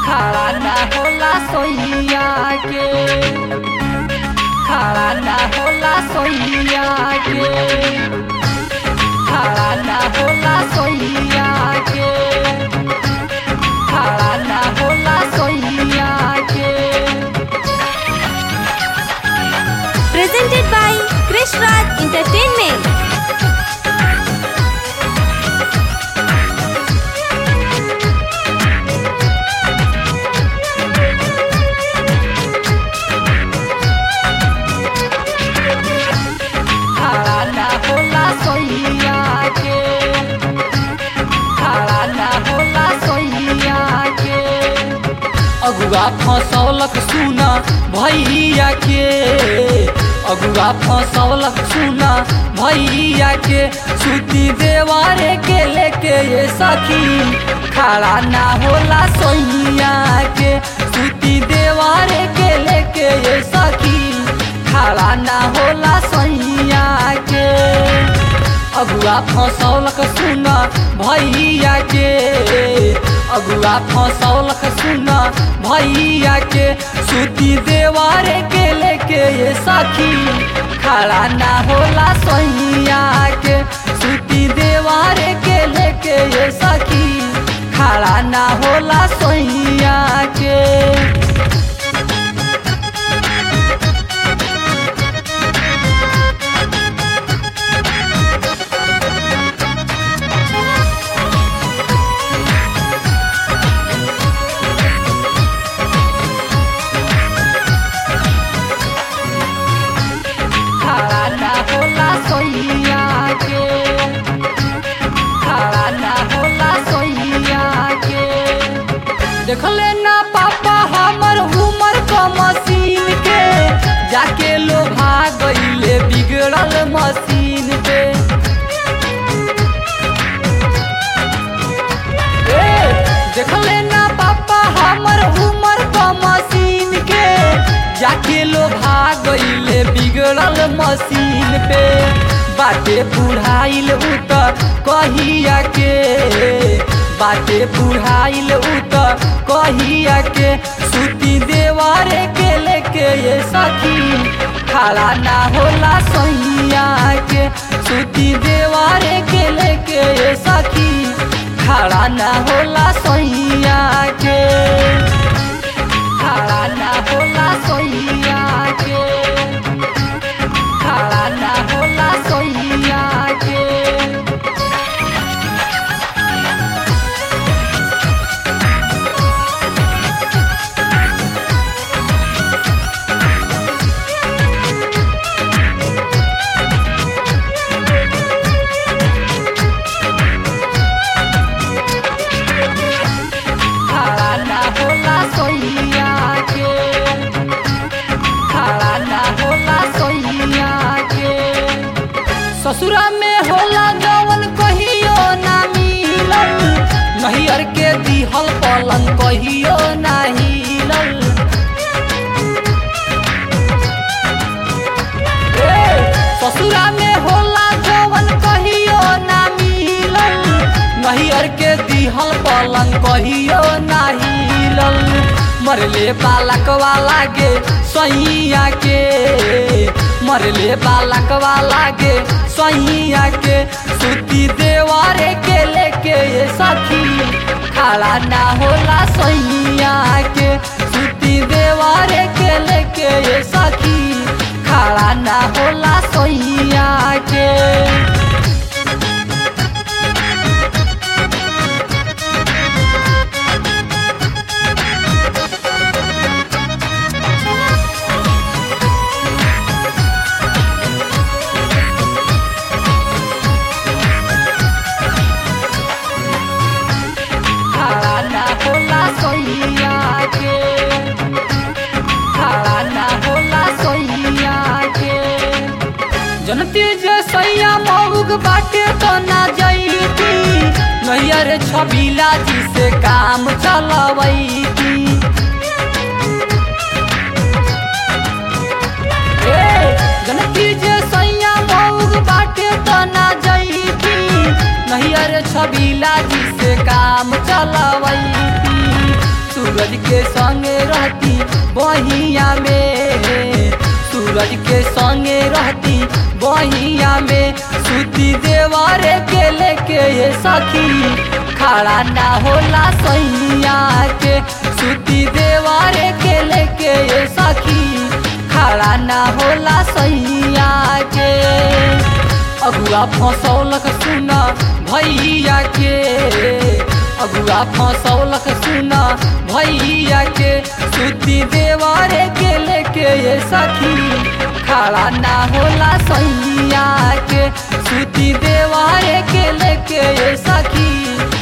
खड़ा ना होला सोइया के, खड़ा ना होला सोइया के, खड़ा ना होला सोइया के, खड़ा ना होला सोइया के। Presented by Krish Raj Entertainment. खड़ा ना होला सोइया के, खड़ा ना होला सोइया के। अगुआ फसौलक सुना भैया के, अगुआ फसौलक सुना भैया के। सूती देवारे के लेके ये सखी खड़ा ना होला सोइया के। सूती देवारे के लेके ये सखी खड़ा ना होला सोइया के। अगुआ फसौलक सुना भैया के, अगुआ फसौलक सुना भैया के। सूती देवारे के लेके ये सखी खड़ा ना होला सोइया के। सूती देवारे के लेके ये सखी खड़ा ना होला सोइया के। खड़ा ना होला सोइया के, खड़ा ना होला सोइया के। देखले ना पापा हमर उमर क मशीन के, जाके लोभा गईले बिगड़ल मशीन पे। देखले ना पापा हमर उमर क मशीन के, जाके लोभा गईले बिगड़ल मशीन पे। बाटे बुढ़ाइल उत कहिया के, बाटे बुढ़ाइल उत कहिया के। सूती देवारे के लेके ये सखी खड़ा ना होला सोइया के। सूती देवारे के लेके ये सखी खड़ा ना होला सोइया के, खड़ा ना होला सोइया के, खड़ा ना होला सोइया के। खड़ा ना होला सोइया के, खड़ा ना होला सोइया के। ससुरा में होला जवन कहियो ना मिलल, नैहर के दिहल पलंग कहियो ना हिलल। ससुरा में होला जवन कहियो ना मिलल, नैहर के दिहल पलंग कहियो ना हिलल। मरले बालक वाला गे सैया के, मरले बालक वाला गे सैया के। सूती देवारे के लेके ये सखी खड़ा ना होला सैया के। सूती देवारे के लेके ये सखी खड़ा ना होला सैया के। खड़ा ना होला सोइया के, खड़ा ना होला सोइया के। जनती जे सैया मऊग बाटे तो ना जईती, नैहर छबीला जी से काम चलवैती। जनती जे सैया मऊग बाटे तो ना जईती, नैहर छबीला जी से काम चलवैती। सूरज के संगे रहती बहिया में, सूरज के संगे रहती बहिया में, सूती देवारे के लेके ये सखी खड़ा ना होला सैया के, सूती देवारे के लेके ये सखी खड़ा ना होला सैया के। अगुआ फसौलक सुना भैया के, अगुआ फसौलक सुना भैया के, सूती देवारे के लेके ये सखी खड़ा ना होला सैया के, सूती देवारे के लेके ये सखी